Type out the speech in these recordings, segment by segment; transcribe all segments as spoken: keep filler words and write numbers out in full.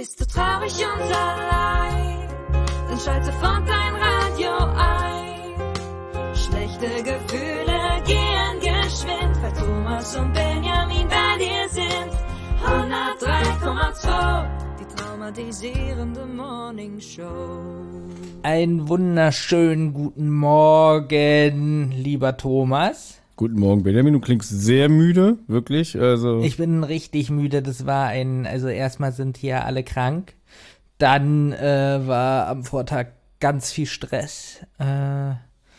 Bist du traurig und allein, dann schalt sofort dein Radio ein. Schlechte Gefühle gehen geschwind, weil Thomas und Benjamin bei dir sind. hundertdrei Komma zwei, die traumatisierende Morning Show. Einen wunderschönen guten Morgen, lieber Thomas. Guten Morgen, Benjamin. Du klingst sehr müde, wirklich. Also Ich bin richtig müde. Das war ein, also erstmal sind hier alle krank. Dann äh, war am Vortag ganz viel Stress. Äh,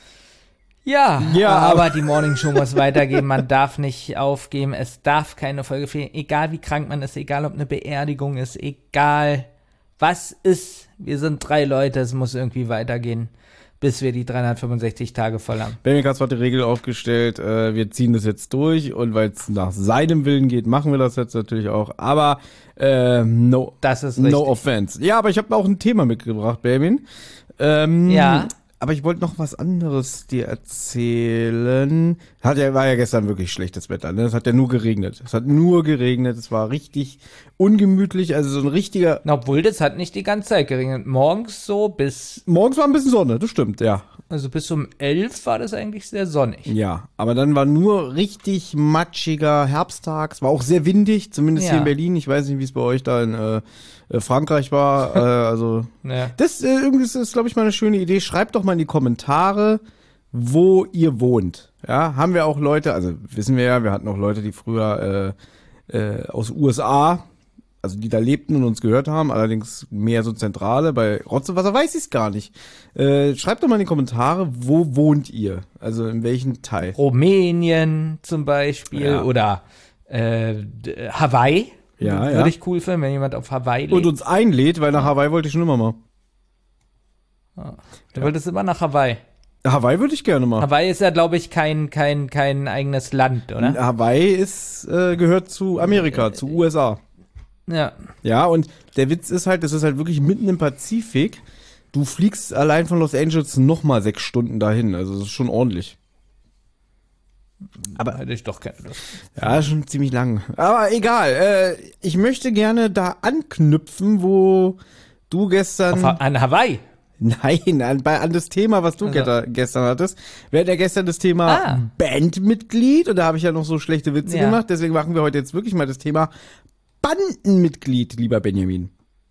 ja, Ja, aber aber- die Morning Show muss weitergehen. Man darf nicht aufgeben. Es darf keine Folge fehlen. Egal wie krank man ist, egal ob eine Beerdigung ist, egal was ist. Wir sind drei Leute. Es muss irgendwie weitergehen, bis wir die dreihundertfünfundsechzig Tage voll haben. Benjamin hat die Regel aufgestellt, äh, wir ziehen das jetzt durch und weil es nach seinem Willen geht, machen wir das jetzt natürlich auch. Aber äh, no, Das ist no richtig. offense. Ja, aber ich habe auch ein Thema mitgebracht, Benjamin. Ähm, Ja. Aber ich wollte noch was anderes dir erzählen. Hat ja, war ja gestern wirklich schlechtes Wetter, ne? Es hat ja nur geregnet. Es hat nur geregnet. Es war richtig ungemütlich. Also so ein richtiger. Na, obwohl, das hat nicht die ganze Zeit geregnet. Morgens so bis, Morgens war ein bisschen Sonne, das stimmt, ja. also bis um elf war das eigentlich sehr sonnig. Ja, aber dann war nur richtig matschiger Herbsttag. Es war auch sehr windig, zumindest Ja. hier in Berlin. Ich weiß nicht, wie es bei euch da in äh, äh, Frankreich war. äh, also Ja. das äh, irgendwie ist, ist glaube ich, mal eine schöne Idee. Schreibt doch mal in die Kommentare, wo ihr wohnt. Ja, haben wir auch Leute, also wissen wir ja, wir hatten auch Leute, die früher äh, äh, aus U S A, also die da lebten und uns gehört haben, allerdings mehr so Zentrale. Bei Rotzewasser weiß ich es gar nicht. Äh, schreibt doch mal in die Kommentare, wo wohnt ihr? Also in welchem Teil? Rumänien zum Beispiel Ja. oder äh, d- Hawaii. Ja, Würde ja. ich cool finden, wenn jemand auf Hawaii lebt. Und uns einlädt, weil nach Hawaii wollte ich schon immer mal. Du wolltest immer nach Hawaii. Hawaii würde ich gerne mal. Hawaii ist ja, glaube ich, kein, kein, kein eigenes Land, oder? Hawaii ist, äh, gehört zu Amerika, zu U S A. Ja. Ja, und der Witz ist halt, das ist halt wirklich mitten im Pazifik. Du fliegst allein von Los Angeles nochmal sechs Stunden dahin. Also das ist schon ordentlich. Aber hätte ich doch keine Lust. Ja, schon ziemlich lang. Aber egal. Äh, ich möchte gerne da anknüpfen, wo du gestern... Auf, Ha- an Hawaii. Nein, an, bei, an das Thema, was du Also. geta- gestern hattest. Wir hatten ja gestern das Thema Ah. Bandmitglied und da habe ich ja noch so schlechte Witze Ja. gemacht. Deswegen machen wir heute jetzt wirklich mal das Thema Bandenmitglied, lieber Benjamin.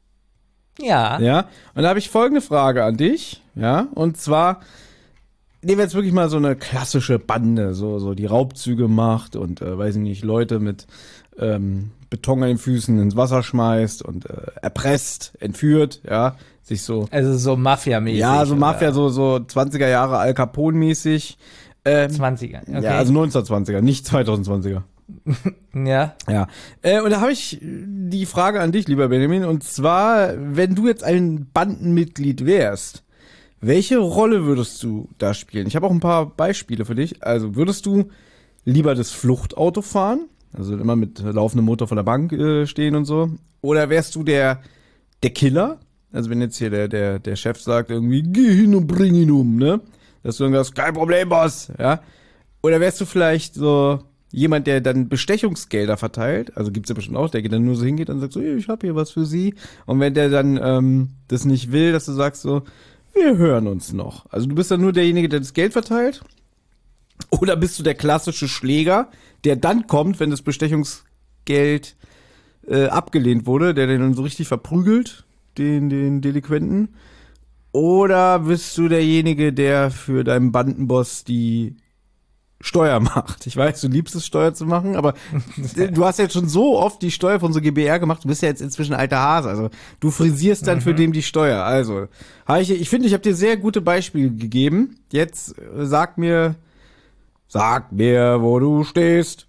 Ja. Ja, und da habe ich folgende Frage an dich. Ja, und zwar nehmen wir jetzt wirklich mal so eine klassische Bande, so, so die Raubzüge macht und, äh, weiß ich nicht, Leute mit ähm, Beton an den Füßen ins Wasser schmeißt und äh, erpresst, entführt, ja, sich so Also so Mafia-mäßig. ja, so oder Mafia, so, so zwanziger Jahre Al Capone-mäßig. Ähm, zwanziger. Okay. Ja, also neunzehnhundertzwanziger, nicht zweitausendzwanziger. ja. Ja. Äh, und da habe ich die Frage an dich, lieber Benjamin, und zwar, wenn du jetzt ein Bandenmitglied wärst, welche Rolle würdest du da spielen? Ich habe auch ein paar Beispiele für dich. Also würdest du lieber das Fluchtauto fahren, also immer mit laufendem Motor von der Bank äh, stehen und so, oder wärst du der, der Killer? Also wenn jetzt hier der, der, der Chef sagt irgendwie, geh hin und bring ihn um, ne? Dass du dann sagst, kein Problem, Boss, ja? Oder wärst du vielleicht so jemand, der dann Bestechungsgelder verteilt? Also gibt's ja bestimmt auch, der dann nur so hingeht und sagt so, ich hab hier was für Sie. Und wenn der dann ähm, das nicht will, dass du sagst so, wir hören uns noch. Also du bist dann nur derjenige, der das Geld verteilt? Oder bist du der klassische Schläger, der dann kommt, wenn das Bestechungsgeld äh, abgelehnt wurde, der den dann so richtig verprügelt, den, den Delinquenten? Oder bist du derjenige, der für deinen Bandenboss die Steuer macht? Ich weiß, du liebst es, Steuer zu machen, aber du hast jetzt schon so oft die Steuer von so G B R gemacht, du bist ja jetzt inzwischen alter Hase, also du frisierst dann mhm. für den die Steuer. Also, ich, ich finde, ich habe dir sehr gute Beispiele gegeben. Jetzt äh, sag mir, sag mir, wo du stehst.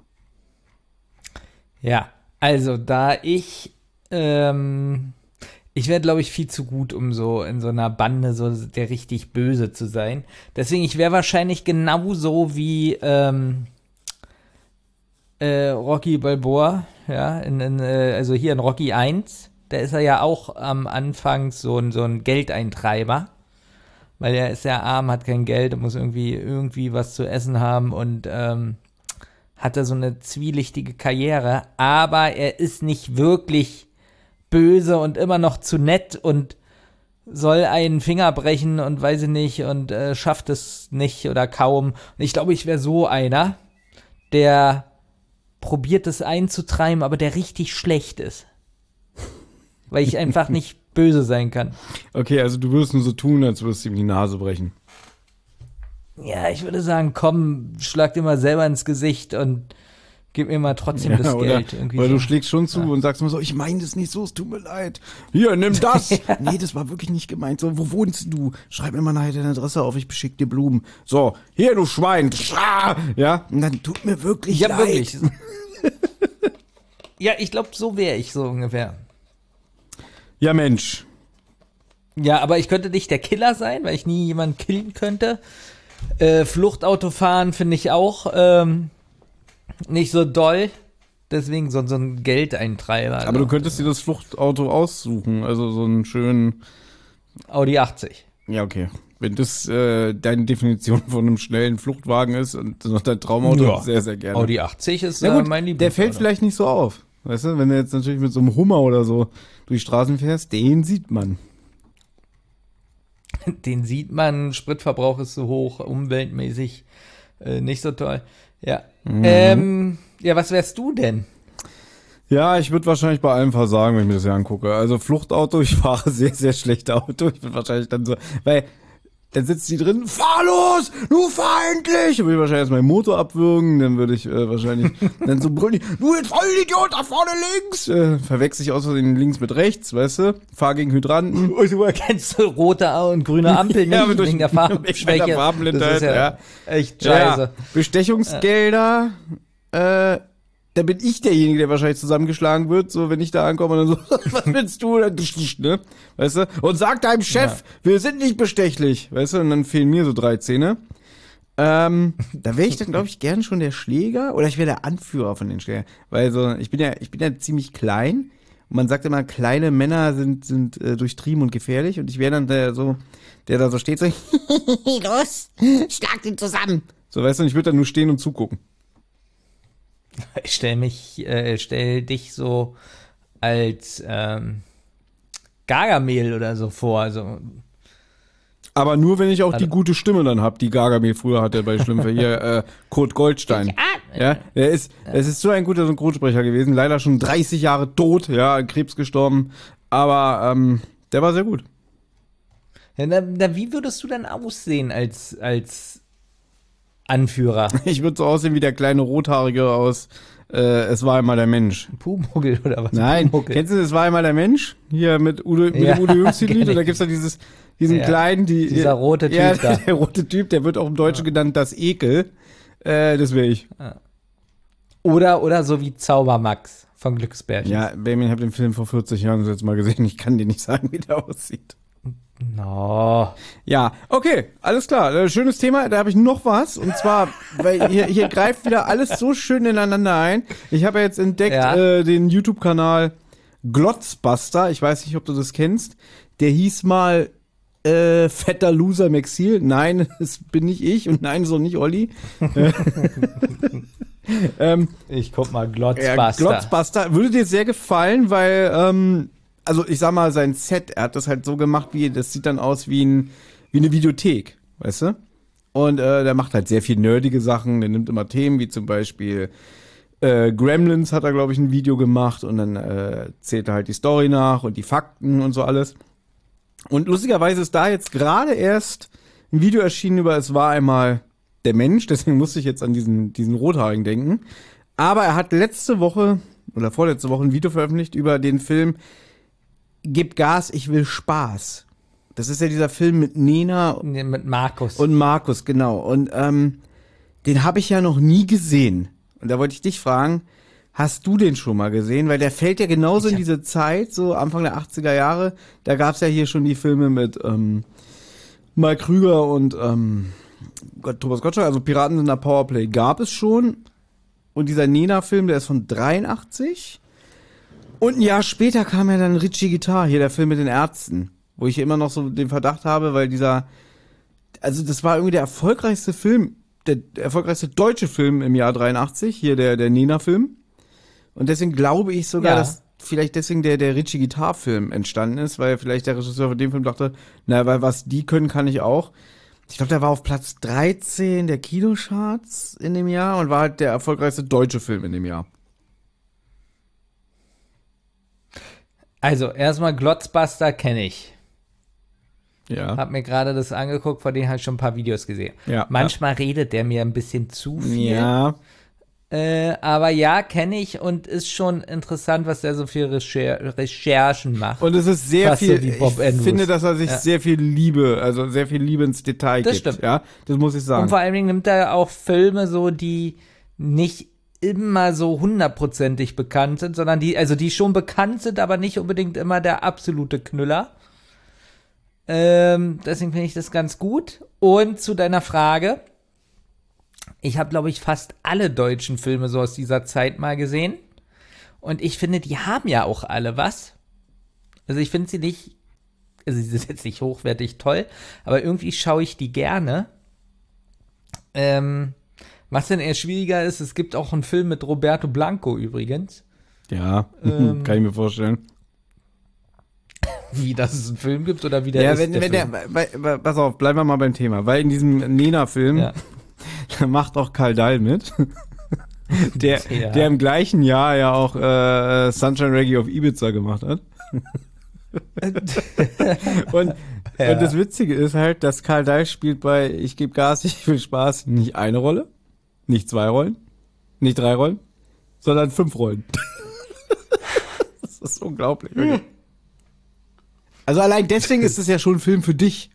Ja, also da ich, ähm, ich wäre, glaube ich, viel zu gut, um so in so einer Bande so der richtig Böse zu sein. Deswegen, ich wäre wahrscheinlich genauso wie ähm, äh, Rocky Balboa, ja, in, in, äh, also hier in Rocky eins, da ist er ja auch am Anfang so ein, so ein Geldeintreiber, weil er ist ja arm, hat kein Geld und muss irgendwie, irgendwie was zu essen haben und ähm, hat er so eine zwielichtige Karriere, aber er ist nicht wirklich böse und immer noch zu nett und soll einen Finger brechen und weiß ich nicht und äh, schafft es nicht oder kaum. Und ich glaube, ich wäre so einer, der probiert es einzutreiben, aber der richtig schlecht ist. Weil ich einfach nicht böse sein kann. Okay, also du würdest nur so tun, als würdest du ihm die Nase brechen. Ja, ich würde sagen, komm, schlag dir mal selber ins Gesicht und gib mir mal trotzdem Ja, das oder, Geld. Irgendwie oder so. du schlägst schon zu ja. und sagst immer so, ich meine das nicht so, es tut mir leid. Hier, nimm das. Ja. Nee, das war wirklich nicht gemeint. So, wo wohnst du? Schreib mir mal nachher deine Adresse auf, ich beschick dir Blumen. So, hier, du Schwein. Ja, und dann tut mir wirklich ja, leid. Wirklich. Ja, ich glaube, so wäre ich so ungefähr. Ja, Mensch. Ja, aber ich könnte nicht der Killer sein, weil ich nie jemanden killen könnte. Äh, Fluchtauto fahren finde ich auch ähm, nicht so doll. Deswegen so, so ein Geldeintreiber. Aber du könntest dir das Fluchtauto aussuchen. Also so einen schönen Audi achtzig. Ja, okay. Wenn das äh, deine Definition von einem schnellen Fluchtwagen ist und noch dein Traumauto, ja. sehr, sehr gerne. Audi achtzig ist ja, gut, äh, mein Lieblings. Der fällt vielleicht nicht so auf. Weißt du, wenn du jetzt natürlich mit so einem Hummer oder so durch die Straßen fährst, den sieht man. Den sieht man, Spritverbrauch ist so hoch, umweltmäßig äh, nicht so toll. Ja. Mhm. Ähm, ja, was wärst du denn? Ja, ich würde wahrscheinlich bei allem versagen, wenn ich mir das hier angucke. Also Fluchtauto, ich fahre sehr, sehr schlecht Auto. Ich würde wahrscheinlich dann so, weil dann sitzt die drin, fahr los, du fahr endlich! Dann würde ich wahrscheinlich erst meinen Motor abwürgen, dann würde ich äh, wahrscheinlich dann so brüllen, du jetzt Vollidiot, da vorne links! Äh, verwechsel ich aus Versehen links mit rechts, weißt du? Fahr gegen Hydranten. Und du erkennst rote und grüne Ampel nicht, ja, wegen durch, der Farbschwäche. Der Farbenblindheit, das ist ja, ja echt scheiße. Ja, Bestechungsgelder, äh, da bin ich derjenige, der wahrscheinlich zusammengeschlagen wird, so wenn ich da ankomme und dann so, was willst du? Ne? Weißt du? Und sag deinem Chef, ja. wir sind nicht bestechlich, weißt du? Und dann fehlen mir so drei Zähne. Ähm, da wäre ich dann, glaube ich, gern schon der Schläger oder ich wäre der Anführer von den Schlägern. Weil so, ich bin ja, ich bin ja ziemlich klein und man sagt immer, kleine Männer sind, sind äh, durchtrieben und gefährlich und ich wäre dann der so, der da so steht, so, los, schlag den zusammen. So, weißt du, und ich würde dann nur stehen und zugucken. Ich stell mich, äh, stell dich so als ähm, Gargamel oder so vor. Also. Aber nur, wenn ich auch also, die gute Stimme dann hab, die Gargamel früher hatte bei Schlümpfe. Hier, äh, Kurt Goldstein. Ja, der ist, es ist so ein guter Synchronsprecher gewesen. Leider schon dreißig Jahre tot, ja, an Krebs gestorben. Aber ähm, der war sehr gut. Ja, na, na, wie würdest du denn aussehen als, als Anführer? Ich würde so aussehen wie der kleine Rothaarige aus äh, Es war einmal der Mensch. Pumuckl oder was? Nein, Pumuckl. Kennst du Es war einmal der Mensch? Hier mit Udo, mit ja, dem Udo Jürgens-Lied. Und da gibt's da dieses, diesen ja, kleinen, die, dieser rote Typ ja, da. Der rote Typ, der wird auch im Deutschen ja. genannt das Ekel. Äh, das wäre ich. Oder, oder so wie Zaubermax von Glücksbärchen. Ja, Benjamin, ich habe den Film vor vierzig Jahren das letzte Mal gesehen. Ich kann dir nicht sagen, wie der aussieht. No. Ja, okay, alles klar. Schönes Thema, da habe ich noch was. Und zwar, weil hier, hier greift wieder alles so schön ineinander ein. Ich habe ja jetzt entdeckt ja. äh, den YouTube-Kanal Glotzbuster. Ich weiß nicht, ob du das kennst. Der hieß mal äh, Fetter Loser Maxil. Nein, das bin nicht ich und nein, so nicht Olli. ähm, ich guck mal, Glotzbuster. Ja, Glotzbuster würde dir sehr gefallen, weil ähm, also ich sag mal, sein Set, er hat das halt so gemacht, wie das sieht dann aus wie, ein, wie eine Videothek, weißt du? Und äh, der macht halt sehr viel nerdige Sachen, der nimmt immer Themen, wie zum Beispiel äh, Gremlins hat er, glaube ich, ein Video gemacht und dann äh, zählt er halt die Story nach und die Fakten und so alles. Und lustigerweise ist da jetzt gerade erst ein Video erschienen über Es war einmal der Mensch, deswegen musste ich jetzt an diesen, diesen Rothaarigen denken. Aber er hat letzte Woche oder vorletzte Woche ein Video veröffentlicht über den Film Gib Gas, ich will Spaß. Das ist ja dieser Film mit Nena nee, mit Markus. Und Markus, genau. Und ähm, den habe ich ja noch nie gesehen. Und da wollte ich dich fragen, hast du den schon mal gesehen? Weil der fällt ja genauso ich in diese Zeit, so Anfang der achtziger Jahre. Da gab es ja hier schon die Filme mit ähm, Mike Krüger und ähm, Gott, Thomas Gottschalk. Also Piraten sind der Powerplay gab es schon. Und dieser Nena-Film, der ist von dreiundachtzig. Und ein Jahr später kam ja dann Richie Guitar, hier der Film mit den Ärzten, wo ich immer noch so den Verdacht habe, weil dieser, also das war irgendwie der erfolgreichste Film, der, der erfolgreichste deutsche Film im Jahr dreiundachtzig, hier der, der Nena-Film. Und deswegen glaube ich sogar, ja. dass vielleicht deswegen der, der Richie Guitar-Film entstanden ist, weil vielleicht der Regisseur von dem Film dachte, na, weil was die können, kann ich auch. Ich glaube, der war auf Platz dreizehn der Kinocharts in dem Jahr und war halt der erfolgreichste deutsche Film in dem Jahr. Also, erstmal Glotzbuster kenne ich. Ja. Hab mir gerade das angeguckt, vor denen habe ich schon ein paar Videos gesehen. Ja. Manchmal redet der mir ein bisschen zu viel. Ja. Äh, aber ja, kenne ich und ist schon interessant, was der so für Recher- Recherchen macht. Und es ist sehr Was so viel, die ich Bob Andrews. finde, dass er sich Ja. sehr viel Liebe, also sehr viel Liebe ins Detail Das gibt. stimmt. Ja, das muss ich sagen. Und vor allen Dingen nimmt er auch Filme so, die nicht immer so hundertprozentig bekannt sind, sondern die, also die schon bekannt sind, aber nicht unbedingt immer der absolute Knüller. Ähm, deswegen finde ich das ganz gut. Und zu deiner Frage, ich habe, glaube ich, fast alle deutschen Filme so aus dieser Zeit mal gesehen. Und ich finde, die haben ja auch alle was. Also ich finde sie nicht, also sie sind jetzt nicht hochwertig toll, aber irgendwie schaue ich die gerne. Ähm, was denn eher schwieriger ist, es gibt auch einen Film mit Roberto Blanco übrigens. Ja, Ähm, kann ich mir vorstellen. Wie, dass es einen Film gibt oder wie der Ja, ist, wenn, der wenn der, Film? weil, weil, pass auf, bleiben wir mal beim Thema, weil in diesem Nena-Film, Ja. da macht auch Karl Dahl mit. Der, Ja. der im gleichen Jahr ja auch äh, Sunshine Reggae auf Ibiza gemacht hat. und, Ja. und das Witzige ist halt, dass Karl Dahl spielt bei Ich gebe Gas, ich will Spaß nicht eine Rolle, nicht zwei Rollen, nicht drei Rollen, sondern fünf Rollen. Das ist unglaublich. Wirklich. Also allein deswegen ist es ja schon ein Film für dich.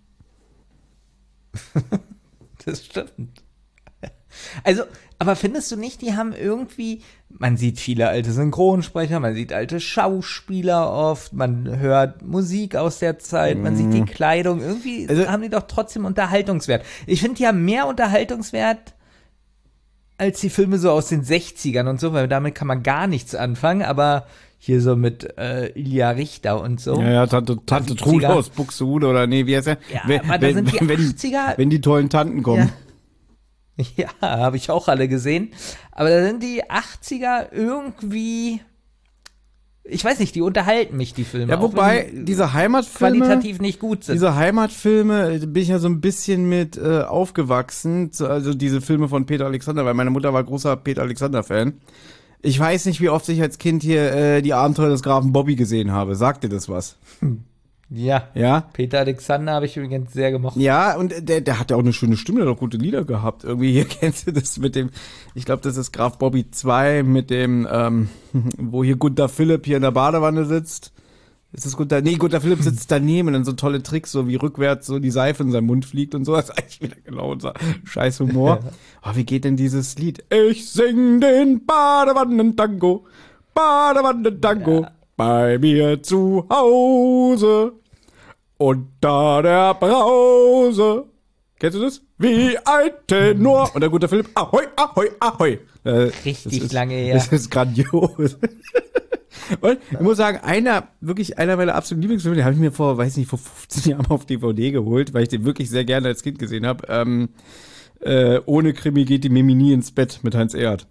Das stimmt. Also, aber findest du nicht, die haben irgendwie, man sieht viele alte Synchronsprecher, man sieht alte Schauspieler oft, man hört Musik aus der Zeit, man sieht die Kleidung, irgendwie Also- haben die doch trotzdem Unterhaltungswert. Ich finde, die haben mehr Unterhaltungswert als die Filme so aus den sechzigern und so, weil damit kann man gar nichts anfangen, aber hier so mit äh, Ilja Richter und so. Ja, ja, Tante, Tante siebziger. Trude aus Buxtehude oder nee, wie heißt er? Ja, wenn, aber da wenn, sind die wenn, achtziger wenn die tollen Tanten kommen. Ja, habe ich auch alle gesehen. Aber da sind die achtziger irgendwie, ich weiß nicht, die unterhalten mich, die Filme. Ja, auch wobei wenn die diese Heimatfilme, qualitativ nicht gut sind. diese Heimatfilme, äh, bin ich ja so ein bisschen mit äh, aufgewachsen, so, also diese Filme von Peter Alexander, weil meine Mutter war großer Peter Alexander-Fan. Ich weiß nicht, wie oft ich als Kind hier äh, die Abenteuer des Grafen Bobby gesehen habe. Sagt dir das was? Ja, Ja? Peter Alexander habe ich übrigens sehr gemocht. Ja, und der, der hat ja auch eine schöne Stimme, der hat auch gute Lieder gehabt. Irgendwie hier kennst du das mit dem, ich glaube, das ist Graf Bobby zwei mit dem, ähm, wo hier Gunther Philipp hier in der Badewanne sitzt. Ist das Gunther? Nee, Gunther Philipp sitzt daneben und dann so tolle Tricks, so wie rückwärts so die Seife in seinen Mund fliegt und so. Das ist eigentlich wieder genau unser scheiß Humor. Oh, wie geht denn dieses Lied? Ich sing den Badewannen-Tango, Badewannen-Tango, Ja. bei mir zu Hause. Unter der Brause. Kennst du das? Wie ein Tenor. Und der gute Philipp, ahoi, ahoi, ahoi. Äh, Richtig das ist, lange her. Das ist grandios. Und ich muss sagen, einer, wirklich einer meiner absoluten Lieblingsfilme, den habe ich mir vor, weiß nicht, vor fünfzehn Jahren auf D V D geholt, weil ich den wirklich sehr gerne als Kind gesehen habe. Ähm, äh, ohne Krimi geht die Mimi nie ins Bett mit Heinz Erhardt.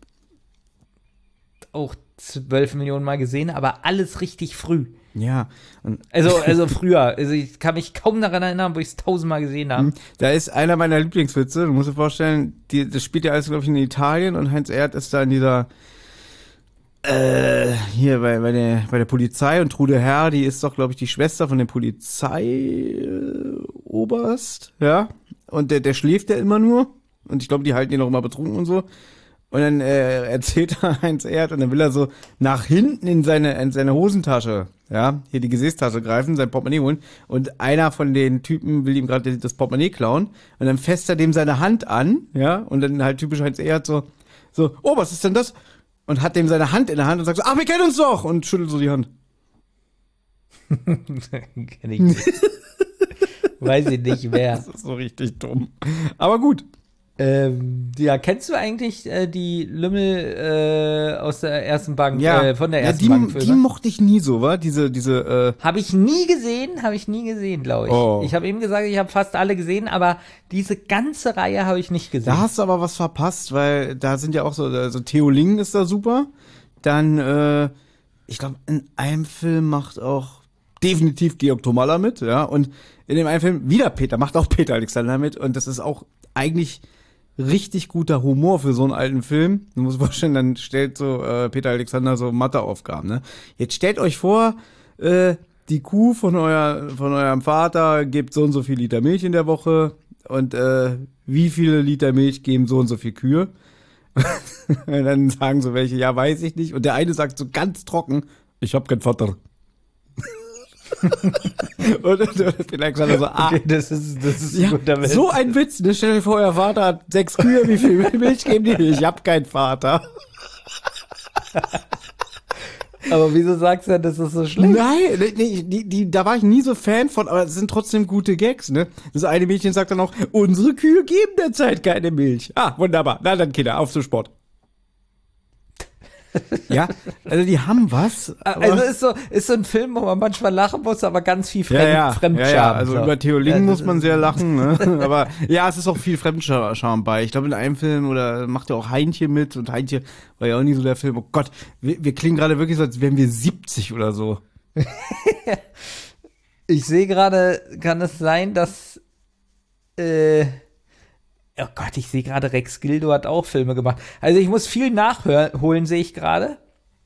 Auch zwölf Millionen Mal gesehen, aber alles richtig früh. Ja, und Also, also früher. Also ich kann mich kaum daran erinnern, wo ich es tausendmal gesehen habe. da ist einer meiner Lieblingswitze, du musst dir vorstellen, die, das spielt ja alles, glaube ich, in Italien und Heinz Erhardt ist da in dieser, äh, hier bei, bei, der, bei der Polizei und Trude Herr, die ist doch, glaube ich, die Schwester von dem Polizeioberst, ja, und der, der schläft ja immer nur und ich glaube, die halten ihn auch immer betrunken und so. Und dann äh, erzählt er Heinz Erhardt und dann will er so nach hinten in seine, in seine Hosentasche, ja, hier die Gesäßtasche greifen, sein Portemonnaie holen und einer von den Typen will ihm gerade das Portemonnaie klauen und dann fässt er dem seine Hand an, ja, und dann halt typisch Heinz Erhardt so, so, oh, was ist denn das? Und hat dem seine Hand in der Hand und sagt so, ach, wir kennen uns doch und schüttelt so die Hand. Kenn ich nicht. Weiß ich nicht wer. Das ist so richtig dumm. Aber gut. Ähm, ja, kennst du eigentlich äh, die Lümmel äh, aus der ersten Bank, Ja, äh, von der ja, ersten die, Bank? die mochte ich nie so, wa? Diese, diese, äh, Habe ich nie gesehen, habe ich nie gesehen, glaube ich. Oh. Ich habe eben gesagt, ich habe fast alle gesehen, aber diese ganze Reihe habe ich nicht gesehen. da hast du aber was verpasst, weil da sind ja auch so, also Theo Ling ist da super. Dann, äh, ich glaube, in einem Film macht auch definitiv Georg Tomalla mit, ja, und in dem einen Film wieder Peter, macht auch Peter Alexander mit und das ist auch eigentlich richtig guter Humor für so einen alten Film. Du musst dir vorstellen, dann stellt so äh, Peter Alexander so Matheaufgaben, ne? Jetzt stellt euch vor, äh, die Kuh von, euer, von eurem Vater gibt so und so viel Liter Milch in der Woche und äh, wie viele Liter Milch geben so und so viel Kühe? Und dann sagen so welche, ja, weiß ich nicht. Und der eine sagt so ganz trocken, ich hab keinen Vater. und, und, und Peter Alexander so, ah, Okay, das ist, das ist ja, ein guter Witz. so ein Witz. Ne? Stell dir vor, euer Vater hat sechs Kühe, wie viel Milch geben die? Ich hab keinen Vater. Aber wieso sagst du, das ist so schlecht? Nein, nee, die, die, da war ich nie so Fan von, aber es sind trotzdem gute Gags, ne? Das eine Mädchen sagt dann auch, unsere Kühe geben derzeit keine Milch. Ah, wunderbar. Na dann, Kinder, auf zum Sport. Ja, also die haben was. Also ist so, ist so ein Film, wo man manchmal lachen muss, aber ganz viel Fremd, ja, ja, Fremdscham. ja, ja, also so. über Theolingen Ja, das muss man ist- sehr lachen, ne? Aber ja, es ist auch viel Fremdscham bei. Ich glaube, in einem Film oder macht ja auch Heintje mit und Heintje war ja auch nie so der Film. Oh Gott, wir, wir klingen gerade wirklich so, als wären wir siebzig oder so. Ich sehe gerade, kann es sein, dass äh, oh Gott, ich sehe gerade, Rex Gildo hat auch Filme gemacht. Also ich muss viel nachholen, sehe ich gerade.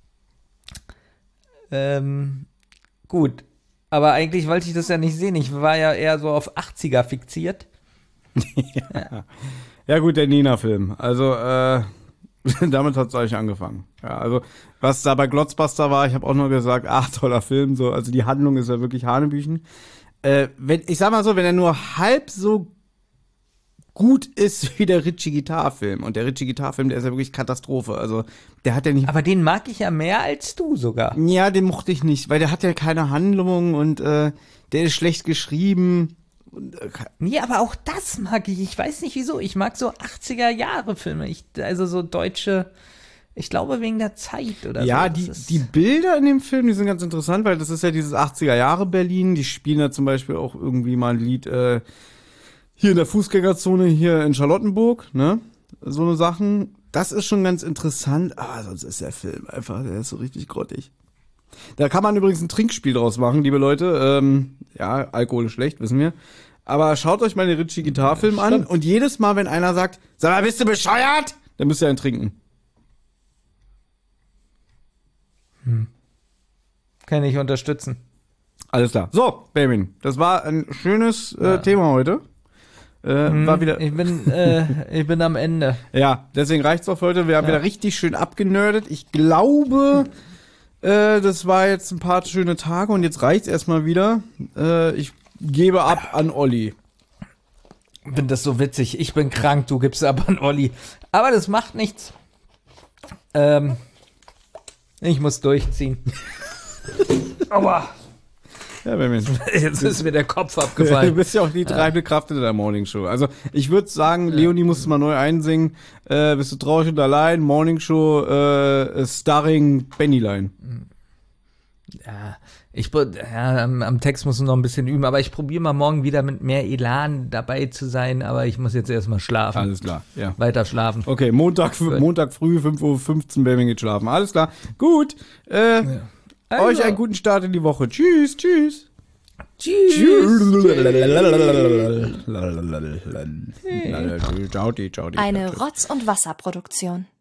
Ähm, gut. Aber eigentlich wollte ich das ja nicht sehen. Ich war ja eher so auf achtziger fixiert. Ja gut, der Nina-Film. Also, äh, damit hat es eigentlich angefangen. Ja, also, was da bei Glotzbuster war, ich habe auch nur gesagt, ach, toller Film, so, also die Handlung ist ja wirklich Hanebüchen. Äh, wenn, ich sag mal so, wenn er nur halb so gut ist wie der Ritchie Guitar-Film. Und der Ritchie Guitar-Film, der ist ja wirklich Katastrophe. Also, der hat ja nicht. Aber den mag ich ja mehr als du sogar. Ja, den mochte ich nicht, weil der hat ja keine Handlung und äh, der ist schlecht geschrieben. Und, äh, Nee, aber auch das mag ich. Ich weiß nicht wieso. Ich mag so achtziger-Jahre-Filme. Ich, also so deutsche, ich glaube wegen der Zeit oder ja, so. Das die, ist- die Bilder in dem Film, die sind ganz interessant, weil das ist ja dieses achtziger-Jahre-Berlin. Die spielen da zum Beispiel auch irgendwie mal ein Lied äh, hier in der Fußgängerzone hier in Charlottenburg, ne? So eine Sachen. Das ist schon ganz interessant. Aber sonst ist der Film einfach, der ist so richtig grottig. Da kann man übrigens ein Trinkspiel draus machen, liebe Leute. Ähm, ja, Alkohol ist schlecht, wissen wir. Aber schaut euch mal den Ritchie Guitar-Film an und jedes Mal, wenn einer sagt, sag mal, bist du bescheuert? Dann müsst ihr einen trinken. Kann ich unterstützen. Alles klar. So, Benjamin, das war ein schönes äh, Thema heute. Äh, war wieder, Ich bin, äh, ich bin am Ende. ja, deswegen reicht's auch für heute. Wir haben wieder richtig schön abgenördet. Ich glaube, äh, das war jetzt ein paar schöne Tage und jetzt reicht's erstmal wieder. Äh, ich gebe ab an Olli. Bin das so witzig. Ich bin krank, du gibst aber an Olli. Aber das macht nichts. Ähm, ich muss durchziehen. Aua. Ja, Benjamin. Jetzt ist mir der Kopf Du abgefallen. bist ja auch die treibende Kraft in der Morning Show. Also ich würde sagen, Leonie musst du mal neu einsingen. Äh, bist du traurig und allein? Morning Show äh, starring Bennyline. Ja, ich, pro- ja, am, am Text muss ich noch ein bisschen üben, aber ich probiere mal morgen wieder mit mehr Elan dabei zu sein, aber ich muss jetzt erstmal schlafen. Alles klar, ja. Weiter schlafen. Okay, Montag, Montag früh, fünf Uhr fünfzehn, Benjamin geht schlafen. Alles klar. Gut. Äh, Also, Euch einen guten Start in die Woche. Tschüss, tschüss. Tschüss. Ciao, ciao. Eine Rotz- und Wasser-Produktion.